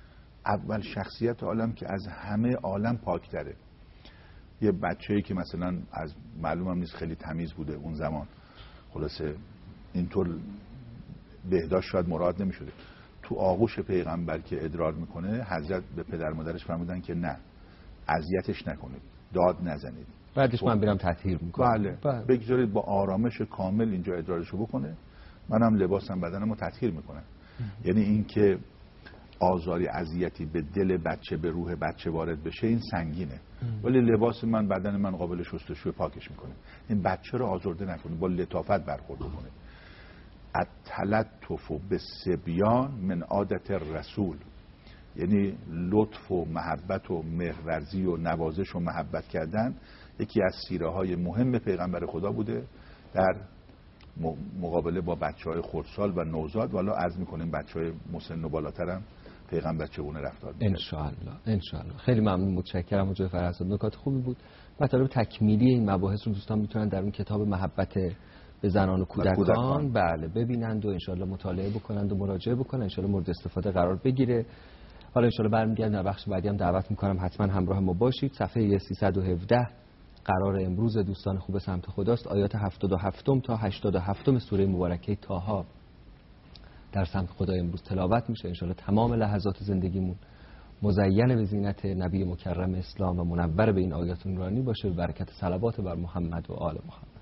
اول شخصیت عالم که از همه عالم پاکتره. یه بچه‌ای که مثلا از معلومم نیست خیلی تمیز بوده اون زمان، خلاصه اینطور بهداشت شاید مراد نمی‌شده، تو آغوش پیغمبر که ادرار میکنه حضرت به پدر مادرش فرمودن که نه، اذیتش نکنید، داد نزنید، بعدش من برم تطهیر میکنم. بله, بله. بگذارید با آرامش کامل اینجا ادرارشو بکنه، منم لباسم بدنمو تطهیر میکنم. یعنی این که آزاری اذیتی به دل بچه به روح بچه وارد بشه این سنگینه، ولی لباس من بدن من قابل شستشوی پاکش میکنه. این بچه رو آزرده نکنه، با لطافت برخورد کنه. التلطف به صبیان من عادت رسول، یعنی لطف و محبت و مهرورزی و نوازش و محبت کردن یکی از سیره های مهم پیغمبر خدا بوده در مقابله با بچه های خردسال و نوزاد. والا عرض میکنیم بچه های مسن و بالاتر هم پیغمبر چگونه رفتار می‌کرد. انشاءالله انشاءالله. خیلی ممنون، متشکرم حضرت فرزاد، نکات خوبی بود. مطالب تکمیلی این مباحث رو دوستان میتونن در اون کتاب محبت به زنان و کودکان, کودکان. بله ببینند و انشاءالله مطالعه بکنند و مراجعه بکنند، انشاءالله مورد استفاده قرار بگیره. حالا انشاءالله برمیگردیم در بخش بعدی هم دعوت میکنم حتما همراه ما باشید. صفحه سیصد و هفده قرار امروز دوستان خوب سمت خداست، آیات هفتاد و هفت تا هشتاد و هفت سوره مبارکه طه در سمت خدا امروز تلاوت میشه. انشاءالله تمام لحظات زندگیمون مزین به زینت نبی مکرم اسلام و منور به این آیات نورانی باشه، به برکت صلوات بر محمد و آل محمد.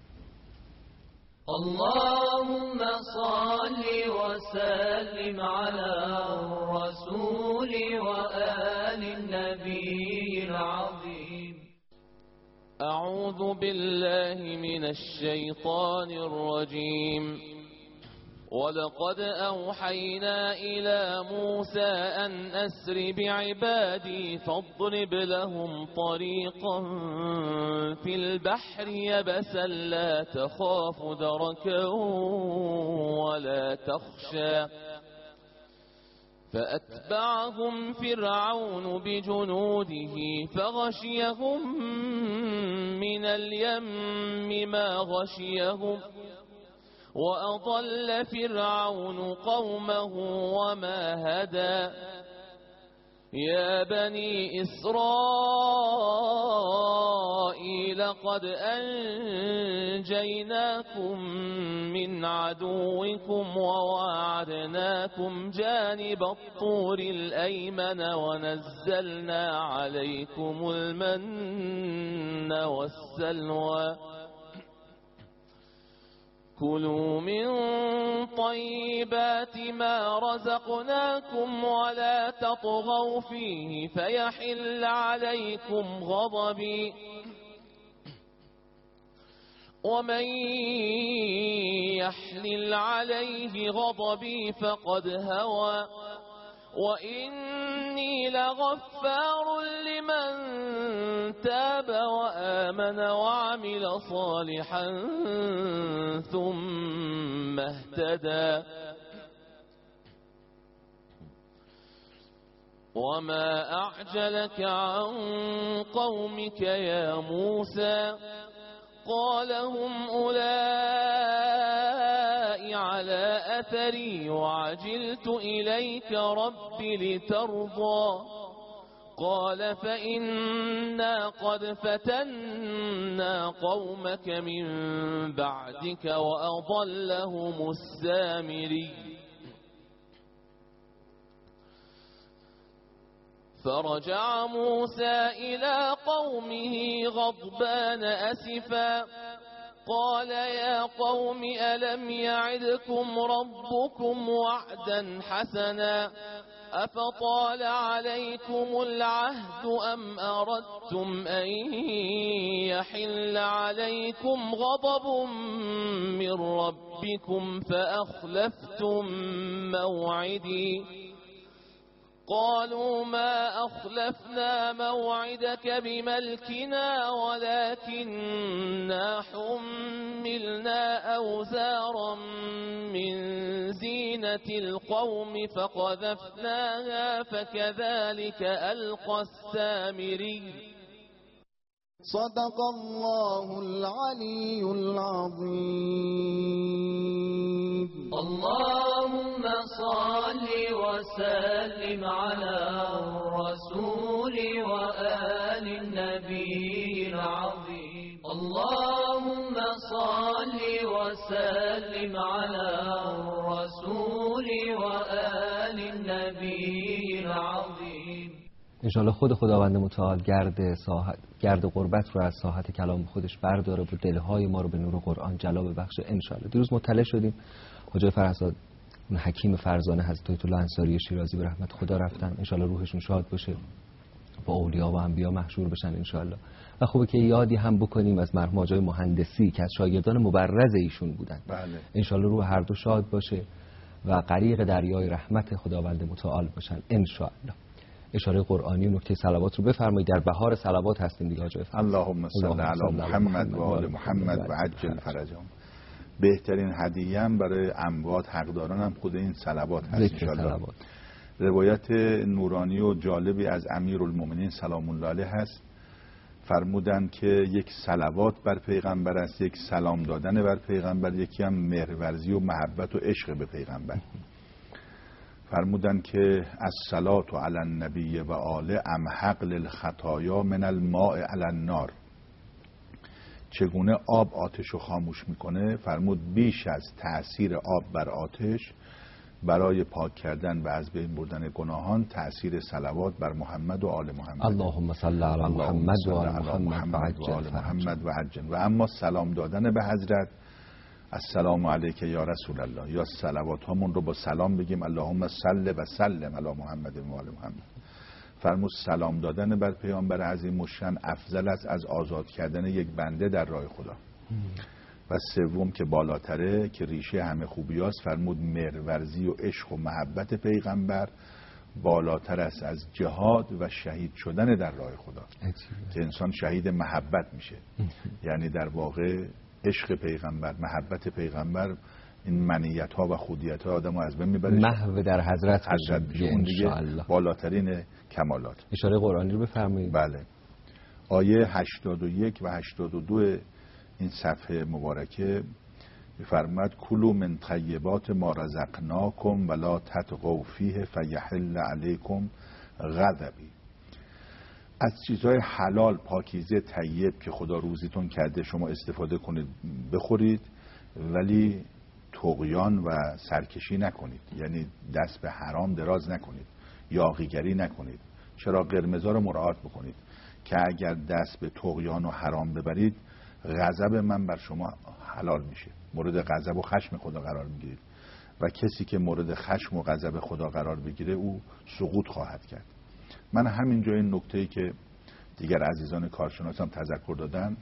اللهم صل وسلم على الرسول وآل النبي العظيم. أعوذ بالله من الشيطان الرجيم. ولقد أوحينا إلى موسى أن أسر بعبادي فاضرب لهم طريقا في البحر يبسا لا تخاف دركا ولا تخشى فأتبعهم فرعون بجنوده فغشيهم من اليم ما غشيهم وأضل فرعون قومه وما هدى. يا بني إسرائيل قد أنجيناكم من عدوكم وواعدناكم جانب الطور الأيمن ونزلنا عليكم المن والسلوى. كلوا من طيبات ما رزقناكم ولا تطغوا فيه فيحل عليكم غضبي ومن يحلل عليه غضبي فقد هوى وإني لغفار لمن تاب وآمن وعمل صالحا ثم اهتدى. وما أعجلك عن قومك يا موسى قال هم أولئك على أثري وعجلت إليك رب لترضى قال فإنا قد فتنا قومك من بعدك وأضلهم السامري. فرجع موسى إلى قومه غضبان أسفا قال يا قوم ألم يعدكم ربكم وعدا حسنا أفطال عليكم العهد أم أردتم أن يحل عليكم غضب من ربكم فأخلفتم موعدي قالوا ما أخلفنا موعدك بملكنا ولكننا حملنا أوزارا من زينة القوم فقذفناها فكذلك ألقى السامري. صدق الله العلي العظيم. اللهم صل وسلم على الرسول وآل النبي العظيم. اللهم صل وسلم على الرسول وآل النبي العظيم. انشاءالله خود خداوند متعال گرد ساحت گرد غربت رو از ساحت کلام خودش برداره و دلهای ما رو به نور قرآن جلا ببخشه انشاءالله. دیروز مطلع شدیم حجای فرزاد اون حکیم فرزانه حضرت آیت الله انصاری شیرازی به رحمت خدا رفتن، انشاءالله روحشون شاد باشه، با اولیا و انبیا محشور بشن انشاءالله. و خوبه که یادی هم بکنیم از مرحوم حاجی مهندسی که از شاگردان مبرز ایشون بودن. بله. انشاءالله روح هر دو شاد باشه و غریق دریای رحمت خداوند متعال باشن انشاءالله. اشاره قرآنی و نکته صلوات رو بفرمایید. در بهار صلوات هستیم دیگه حاج فرزاد. اللهم صل علی محمد و آل محمد و عجل فرجهم. بهترین هدیه هم برای اموات حقداران هم خود این صلوات هست انشاءالله. روایت نورانی و جالبی از امیرالمومنین سلام الله علیه هست، فرمودند که یک صلوات بر پیغمبر است، یک سلام دادن بر پیغمبر، یکی هم مهرورزی و محبت و عشق به پیغمبر. فرمودند که الصلاة علی النبی و آله امحق للخطایا من الماء علی النار. چگونه آب آتش رو خاموش میکنه؟ فرمود بیش از تأثیر آب بر آتش برای پاک کردن و از بین بردن گناهان تأثیر صلوات بر محمد و آل محمد. اللهم صل علی محمد و آل محمد و آل محمد و عجل. و اما سلام دادن به حضرت، السلام علیک یا رسول الله، یا صلوات همون رو با سلام بگیم اللهم صل و سلم علی محمد و آل محمد. فرمود سلام دادن بر پیامبر عظیم الشأن افضل است از آزاد کردن یک بنده در راه خدا. و سوم که بالاتره که ریشه همه خوبی است، فرمود مهرورزی و عشق و محبت پیغمبر بالاتر است از جهاد و شهید شدن در راه خدا. که انسان شهید محبت میشه. یعنی در واقع عشق پیغمبر، محبت پیغمبر، این منیت ها و خودیت ها آدم رو از بین میبره، محو در حضرت حضرت میشه. اون دیگه بالاترین کمالات. اشاره قرآنی رو بفرمایید. بله. آیه هشتاد و یک و هشتاد و دو این صفحه مبارکه می‌فرماید کلوا من طیبات ما رزقناکم ولا تطغوا فیه فیحل علیکم غضبی. از چیزهای حلال پاکیزه طیب که خدا روزیتون کرده شما استفاده کنید بخورید، ولی طغیان و سرکشی نکنید، یعنی دست به حرام دراز نکنید، یاغیگری نکنید. چرا قرمزا رو مراعات بکنید که اگر دست به طغیان و حرام ببرید غضب من بر شما حلال میشه، مورد غضب و خشم خدا قرار میگیرید و کسی که مورد خشم و غضب خدا قرار بگیره او سقوط خواهد کرد. من همینجا این نکته‌ای که دیگر عزیزان کارشناسم تذکر دادن،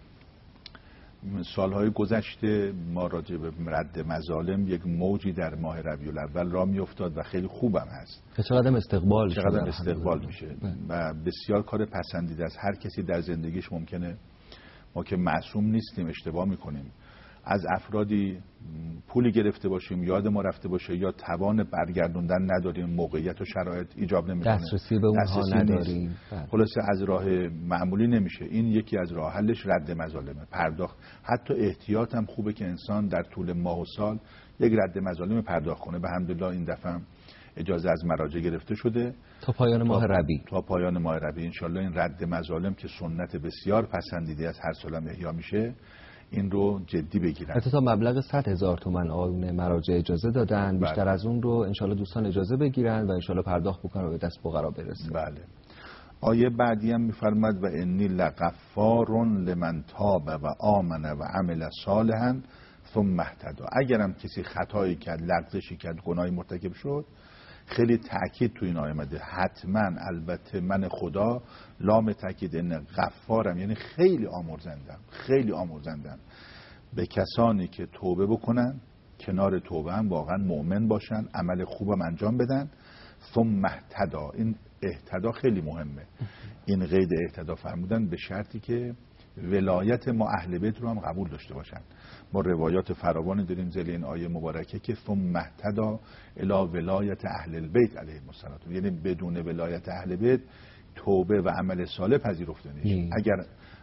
سالهای گذشته ما راجع به رد مظالم یک موجی در ماه ربیع الاول را میافتاد و خیلی خوبم هست. چقدر استقبال چقدر استقبال میشه و بسیار کار پسندیده است. هر کسی در زندگیش ممکنه، ما که معصوم نیستیم، اشتباه میکنیم، از افرادی پولی گرفته باشیم، یاد ما رفته باشه، یا توان برگردوندن نداریم، موقعیت و شرایط ایجاب نمیکنه، دسترسی به اونها نداریم، خلاصه از راه معمولی نمیشه. این یکی از راه حلش رد مظالمه، پرداخت. حتی احتیاط هم خوبه که انسان در طول ماه و سال یک رد مظالم پرداخت کنه. به الحمدلله این دفعه اجازه از مراجع گرفته شده تا پایان ماه ربیع. تا پایان ماه ربیع انشالله این رد مظالم که سنت بسیار پسندیده از هر سالم احیا میشه، این رو جدی بگیرن. حتی تا مبلغ صد هزار تومان آیون مراجع اجازه دادن. بیشتر بله. از اون رو انشالله دوستان اجازه بگیرن و انشالله پرداخت بکنن و به دست فقرا برسه. بله. آیه بعدی هم میفرماد و انی لغفار لمن تاب و آمن و عمل صالحا ثم اهتدی. اگرم کسی خطایی کرد، لغزشی کرد، گناهی مرتکب شد، خیلی تأکید تو این آیه اومده، حتما البته من خدا لام تأکید ان غفارم، یعنی خیلی آمرزندم، خیلی آمرزندم به کسانی که توبه بکنن، کنار توبه هم واقعا مؤمن باشن، عمل خوبم انجام بدن، ثم اهتدی. این اهتدا خیلی مهمه. این قید اهتدا فرمودن به شرطی که ولایت ما اهل بیت رو هم قبول داشته باشن. ما روایات فراوانی داریم زیر این آیه مبارکه که ثم اهتدی الی ولایت اهل البیت علیهم السلام، یعنی بدون ولایت اهل بیت توبه و عمل صالح پذیرفته نمیشه. اگر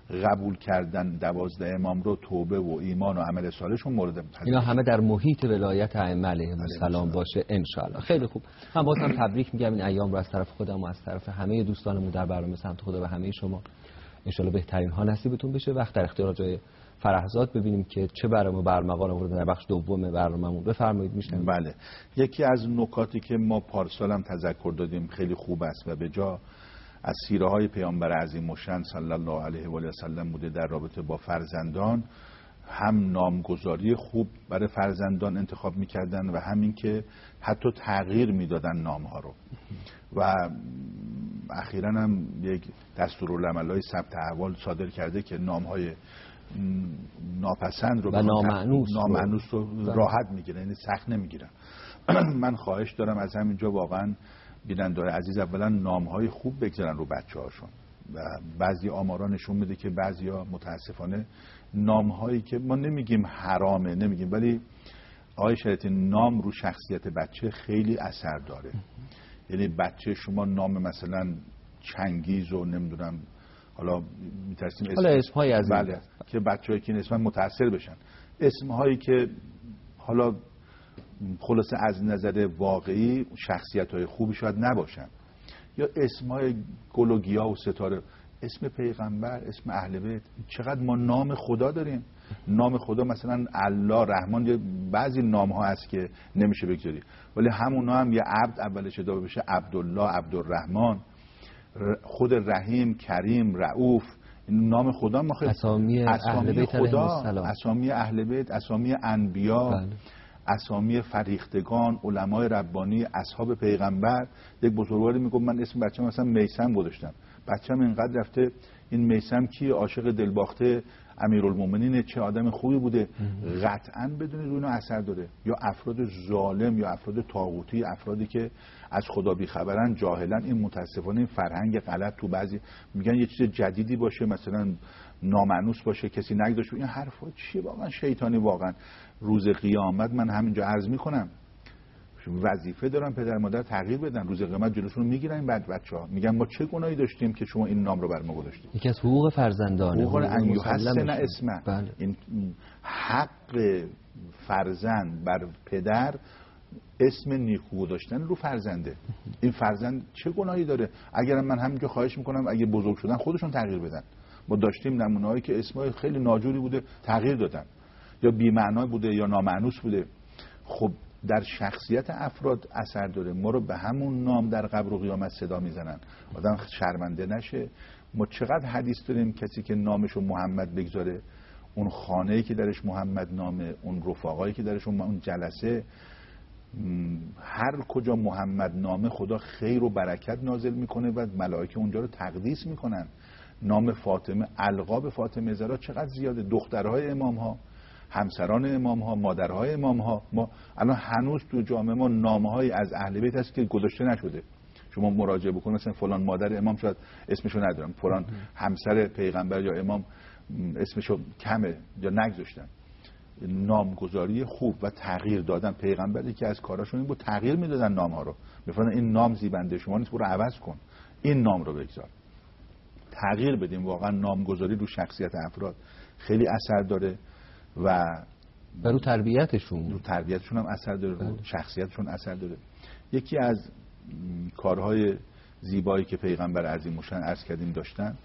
قبول کردن دوازده امام رو توبه و ایمان و عمل صالحشون مورد پذیرش. اینا همه در محیط ولایت ائمه علیهم السلام باشه ان شاء الله. خیلی خوب. من بازم تبریک میگم این ایام رو از طرف خودم و از طرف همه دوستانمون در برنامه سمت خدا و همه شما. ان شاء الله بهترین ها نصیبتون بشه. وقت در اختیار جای فرهزاد ببینیم که چه برنامه برمغان آورده در بخش دوم برنامه‌مون. بفرمایید. میشنم. بله. یکی از نکاتی که ما پارسال هم تذکر دادیم خیلی خوب است و به جا از سیره های پیامبر عظیم الشأن صلی الله علیه و آله و سلم بوده در رابطه با فرزندان، هم نامگذاری خوب برای فرزندان انتخاب میکردن و همین که حتی تغییر میدادن نامها رو و اخیراً هم یک دستورالعمل‌های ثبت احوال صادر کرده که نامهای ناپسند رو و نامأنوس نامأنوس رو راحت میگیرن، یعنی سخت نمیگیرن. من خواهش دارم از همینجا واقعا بیننده‌های عزیز اولا نامهای خوب بگذارن رو بچه‌هاشون و بعضی آمارا نشون میده که بعضیا متاسفانه نامهایی که ما نمیگیم حرامه نمیگیم، ولی آقای شریعتی نام رو شخصیت بچه خیلی اثر داره. یعنی بچه شما نام مثلا چنگیز و نمیدونم حالا میترسیم اسم حالا اسمهای از بله که بچه‌هایی که اسمن متاثر بشن، اسمهایی که حالا خلاصه از نظر واقعی شخصیت‌های خوبی شاید نباشن، یا اسمهای گل و گیاه و ستاره، اسم پیغمبر، اسم اهل بیت. چقدر ما نام خدا داریم، نام خدا مثلا الله، رحمان، یا بعضی نام‌ها هست که نمیشه بگذاری، ولی همونا هم یه عبد اولش ادامه بشه عبدالله، عبدالرحمن، خود رحیم، کریم، رؤوف، این نام خدا ما خیلی اسامی, اسامی اهل بیت خدا، اسامی اهل بیت، اسامی انبیا، بله. اسامی فریختگان، علمای ربانی، اصحاب پیغمبر. یک بزرگواری میگم من اسم بچه‌م مثلا میثم گذاشتم، بچه‌م اینقدر رفته این میثم کی، عاشق دلباخته امیرالمومنین، چه آدم خوبی بوده. قطعاً بدون روی اینا اثر داره. یا افراد ظالم یا افراد طاغوتی، افرادی که از خدا بیخبرن، جاهلن، این متاسفانه این فرهنگ غلط تو بعضی میگن یه چیز جدیدی باشه مثلا نامأنوس باشه کسی نگذاشته، این حرفا چیه واقعا شیطانی. واقعا روز قیامت من همینجا عرض میکنم وظیفه دارن پدر مادر تغییر بدن. روز قیامت جلوشون میگیرن این بعد بچه‌ها میگن ما چه گناهی داشتیم که شما این نام رو بر ما گذاشتید. یکی از حقوق فرزندانه، حقوق ان یحسن اسمه. بله. این حق فرزند بر پدر اسم نیکو گذاشتن رو فرزنده. این فرزند چه گناهی داره؟ اگر من همینجا خواهش میکنم اگه بزرگ شدن خودشون تغییر بدن. ما داشتیم نمونه‌هایی که اسمای خیلی ناجوری بوده تغییر دادن، یا بی‌معنا بوده یا نامأنوس بوده. خب در شخصیت افراد اثر داره. ما رو به همون نام در قبر و قیامت صدا میزنن، آدم شرمنده نشه. ما چقدر حدیث داریم کسی که نامشو محمد بگذاره، اون خانه‌ای که درش محمد نامه، اون رفقایی که درش اون جلسه، هر کجا محمد نامه خدا خیر و برکت نازل میکنه و ملائکه اونجا رو تقدیس میکنن. نام فاطمه، القاب فاطمه زهرا چقدر زیاده، دخترهای امام ها، همسران امام ها، مادرهای امام ها. ما الان هنوز تو جامعه ما نامه‌هایی از اهل بیت هست که گذاشته نشده. شما مراجعه بکنید مثلا فلان مادر امام شاید اسمشو ندارم، فلان همسر پیغمبر یا امام اسمشو کمه یا نگذاشتن. نامگذاری خوب و تغییر دادن، پیغمبری که از کاراشون این بود تغییر میدادن نام‌ها رو، میفرماین این نام زیبنده شما نیست، برو عوض کن، این نام رو بگذار. تغییر بدیم. واقعا نامگذاری رو شخصیت افراد خیلی اثر داره و رو تربیتشون رو تربیتشون هم اثر داره، رو شخصیتشون اثر داره. یکی از کارهای زیبایی که پیغمبر عظیم الشأن عرض کردیم داشتن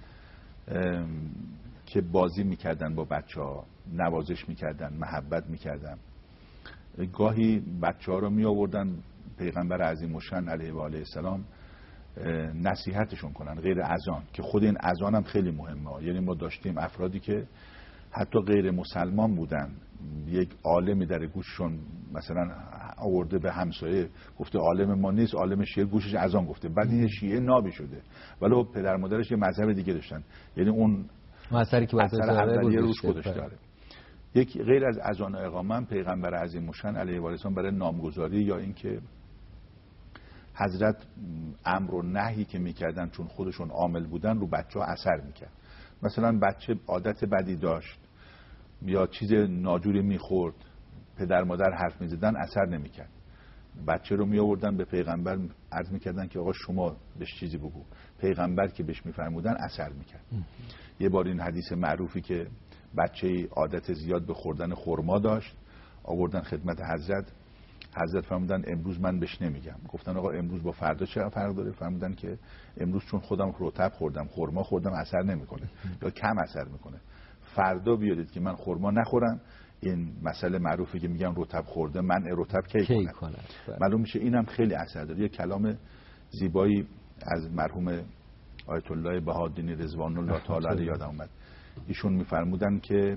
که بازی میکردن با بچه‌ها، نوازش میکردن، محبت میکردن. گاهی بچه‌ها رو می آوردن پیغمبر عظیم الشأن علیه و آله السلام نصیحتشون کنن غیر اذان، که خود این اذان هم خیلی مهمه. یعنی ما داشتیم افرادی که حتی غیر مسلمان بودن، یک عالمی در گوششون مثلا آورده به همسایه گفته عالم ما نیست، عالم شیعه گوشش اذان گفته، بعد این شیعه نابی شده، ولی پدر مادرش یه مذهب دیگه داشتن. یعنی اون اثری که اثر اولیه روش گذاشته داره. یک غیر از اذان و اقامه پیغمبر عظیم الشأن علیه و آله السلام برای نامگذاری یا اینکه حضرت امر و نهی که میکردن چون خودشون عامل بودن رو بچه ها اثر میکرد. مثلا بچه عادت بدی داشت یا چیز ناجوری میخورد، پدر مادر حرف میزدن اثر نمیکرد. بچه رو می آوردن به پیغمبر عرض میکردن که آقا شما بهش چیزی بگو. پیغمبر که بهش میفرمودن اثر میکرد. یه بار این حدیث معروفی که بچه عادت زیاد به خوردن خرما داشت، آوردن خدمت حضرت، حضرت فرمودن امروز من بهش نمیگم. گفتن آقا امروز با فردا چه فرق داره؟ فرمودن که امروز چون خودم رطب خوردم، خرما خوردم، اثر نمیکنه یا کم اثر میکنه. فردا بیارید که من خرما نخورم، این مسئله معروفه که میگن رطب خورده منع رطب کی کنه. معلوم میشه اینم خیلی اثر داره. یه کلام زیبایی از مرحوم آیت الله بهادینی رضوان الله تعالی علیه یادم اومد. ایشون میفرمودن که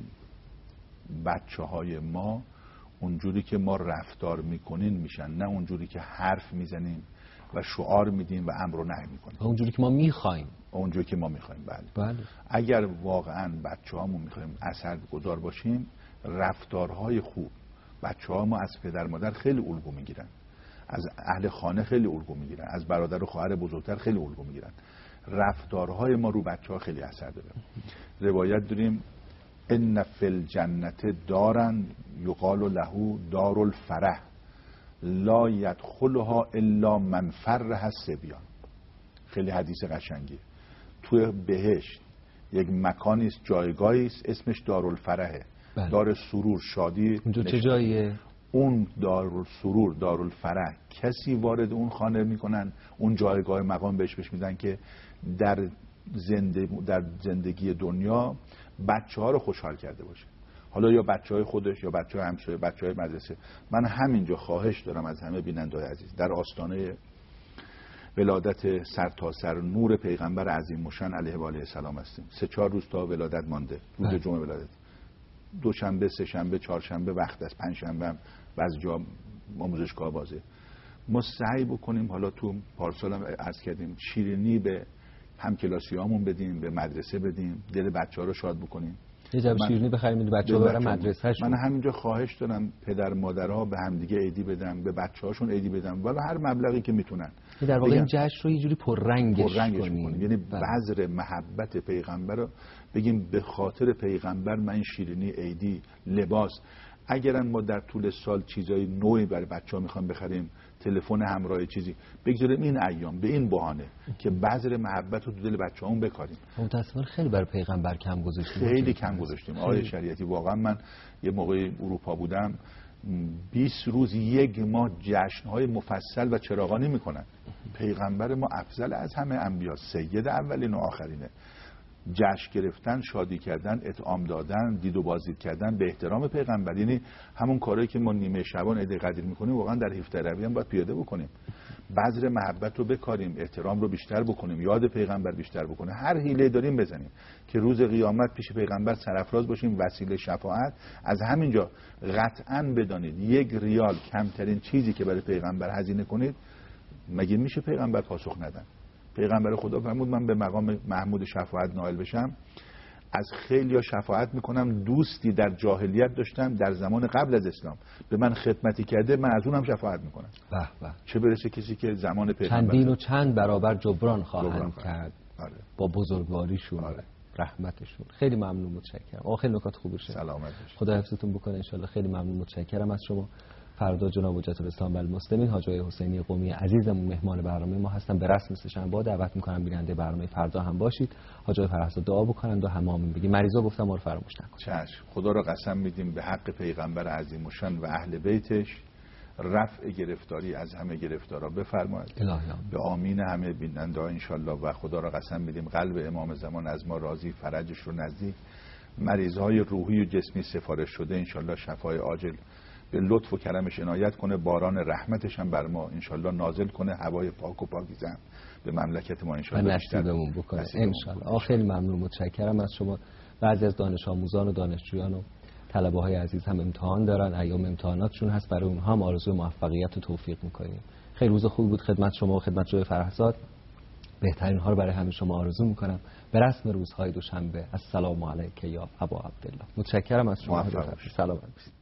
بچه‌های ما اونجوری که ما رفتار میکنین میشن، نه اونجوری که حرف میزنیم و شعار میدیم و امر و نهی میکنیم. اونجوری که ما میخوایم. اونجوری که ما میخوایم. بله. بله. اگر واقعا بچه‌هامون میخوایم اثرگذار باشیم، رفتارهای خوب. بچه‌ها ما از پدر مادر خیلی الگو میگیرن، از اهل خانه خیلی الگو میگیرن، از برادر و خواهر بزرگتر خیلی الگو میگیرن. رفتارهای ما رو بچه‌ها خیلی اثر داره. روایت داریم ان فی الجنت دارن یقال له دار الفرح لا یدخلها الا من فرح الصبیان. خیلی حدیث قشنگیه. توی بهشت یک مکانی است، جایگاهی است، اسمش دارالفرحه. بله. دار سرور، شادی. اونجا چه جاییه؟ اون دارالسرور، دارالفرح، کسی وارد اون خانه میکنن، اون جایگاه مقام بهش بهش میدن که در زندگی در زندگی دنیا بچه ها رو خوشحال کرده باشه. حالا یا بچه های خودش یا بچه های همسایه، بچه های مدرسه. من همینجا خواهش دارم از همه بیننده‌های عزیز، در آستانه ولادت سر تا سر نور پیغمبر عظیم مشن علیه و آله السلام هستیم. سه چهار روز تا ولادت مانده، روز جمعه ولادت. دوشنبه، سه شنبه، چهارشنبه وقت است، پنج شنبه هم بعضی جا آموزشگاه بازه. ما سعی بکنیم، حالا تو پارسال هم عرض کردیم، شیرینی به همکلاسیامون بدیم، به مدرسه بدیم، دل بچه‌ها رو شاد بکنیم. یه جعبه شیرینی بخریم بچه‌ها برن مدرسه‌شون. من همینجا خواهش دارم پدر مادرها به همدیگه عیدی بدن، به بچه‌هاشون عیدی بدن، والا هر مبلغی که میتونن. در واقع این جشن رو یه جوری پررنگش کنیم، یعنی بذر محبت پیغمبر رو بگیم به خاطر پیغمبر من شیرینی، عیدی، لباس. اگرن ما در طول سال چیزای نوعی برای بچه‌ها میخوام بخریم، تلفن همراه چیزی، بگذاریم این ایام به این بهانه که بذر محبت رو تو دل بچه‌هامون بکاریم. متأسفانه خیلی برای پیغمبر کم گذاشتیم. خیلی کم گذاشتیم. آقای شریعتی واقعا من یه موقع اروپا بودم، بیست روز یک ماه جشن‌های مفصل و چراغانی میکنن. پیغمبر ما افضل از همه انبیا، سید اولین و آخرینه. جشن گرفتن، شادی کردن، اطعام دادن، دید و بازدید کردن به احترام پیغمبر. یعنی همون کاری که ما نیمه شبان عید قدیر میکنیم واقعا در هفده ربیع هم باید پیاده بکنیم. بذر محبت رو بکاریم، احترام رو بیشتر بکنیم، یاد پیغمبر بیشتر بکنیم، هر حیله داریم بزنیم که روز قیامت پیش پیغمبر سرافراز باشیم، وسیله شفاعت. از همینجا قطعاً بدانید یک ریال کمترین چیزی که برای پیغمبر هزینه کنید، مگه میشه پیغمبر پاسخ ندن؟ پیغمبر خدا فرمود من به مقام محمود شفاعت نائل بشم، از خیلیا شفاعت میکنم. دوستی در جاهلیت داشتم در زمان قبل از اسلام، به من خدمتی کرده، من از اونم شفاعت میکنم. به به. چه برسه کسی که زمان پیغمبر چندین و چند برابر جبران خواهند کرد. آره. با بزرگواریشون. آره. رحمتشون. خیلی ممنون، متشکرم. آخه خیلی نکات خوب باشه. سلامت باشید. خدا حفظتون بکنه ان شاء الله. خیلی ممنون، متشکرم از شما. فردا جناب حجت الاسلام و المسلمین حاج آقای حسینی قمی عزیزمون مهمان برنامه ما هستن. به رسم سه‌شنبه دعوت می‌کنم بیننده برنامه فردا هم باشید. حاج آقای فرهزاد دعا بکنند و همامون بگیم. مریضا گفتم ما رو فراموش نکنید. چشم. خدا رو قسم میدیم به حق پیغمبر عظیم الشان و اهل بیتش رفع گرفتاری از همه گرفتارا بفرماید. به آمین همه بیننده ها ان شاء الله. و خدا رو قسم میدیم قلب امام زمان از ما راضی، فرجش رو نزدیک. مریض‌های روحی و جسمی سفارش شده ان شاء الله شفای عاجل به لطف و کرمش عنایت کنه، باران رحمتش هم بر ما انشالله نازل کنه، هوای پاک و پاکیزه به مملکت ما انشالله نصیبمون بکنه انشالله. خیلی ممنون، متشکرم از شما. بعضی از دانش آموزان و دانشجویان و طلبه های عزیز هم امتحان دارن، ایام امتحاناتشون هست، برای اونها هم آرزوی موفقیت و توفیق میکنیم. خیلی روز خوب بود خدمت شما و خدمت جوی فرهزاد. بهترین ها رو برای همه شما آرزو میکنم. به رسم روزهای دوشنبه السلام علیک یا ابا عبدالله. متشکرم از شما. سلام علیکم.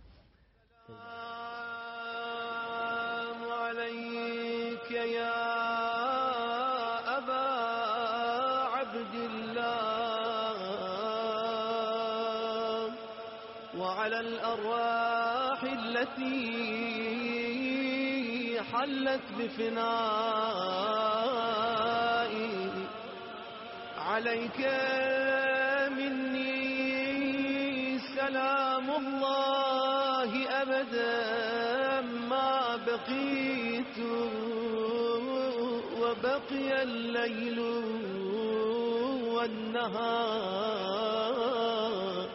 يا أبا عبد الله وعلى الأرواح التي حلت بفنائي عليك مني سلام الله أبدا ما بقيت وبقي الليل والنهار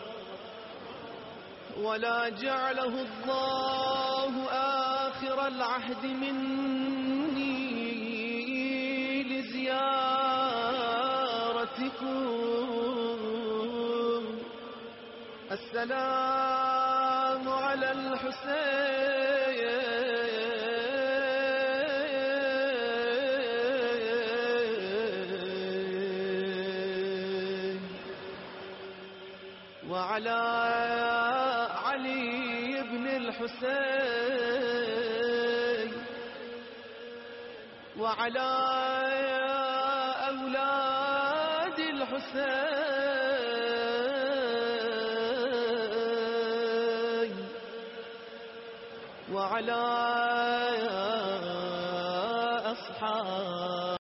ولا جعله الله آخر العهد مني لزيارتكم. السلام على الحسين وعلى علي بن الحسين وعلى أولاد الحسين وعلى أصحاب